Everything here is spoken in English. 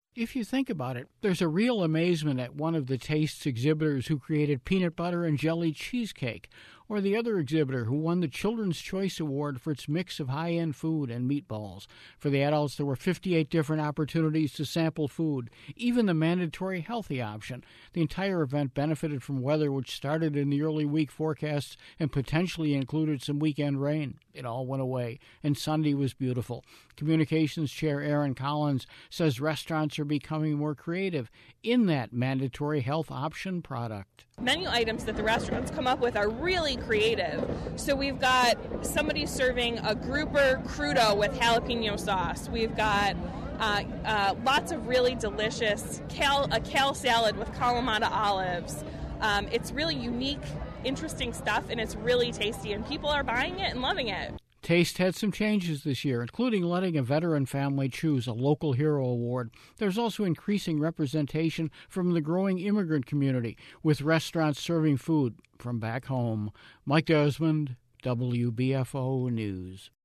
If you think about it, there's a real amazement at one of the Tastes exhibitors who created peanut butter and jelly cheesecake, or the other exhibitor who won the Children's Choice Award for its mix of high-end food and meatballs. For the adults, there were 58 different opportunities to sample food, even the mandatory healthy option. The entire event benefited from weather which started in the early week forecasts and potentially included some weekend rain. It all went away, and Sunday was beautiful. Communications Chair Aaron Collins says restaurants are becoming more creative in that mandatory health option product. Menu items that the restaurants come up with are really creative. So we've got somebody serving a grouper crudo with jalapeno sauce. We've got lots of really delicious kale salad with Kalamata olives. It's really unique, interesting stuff, and it's really tasty, and people are buying it and loving it. Taste had some changes this year, including letting a veteran family choose a local hero award. There's also increasing representation from the growing immigrant community, with restaurants serving food from back home. Mike Desmond, WBFO News.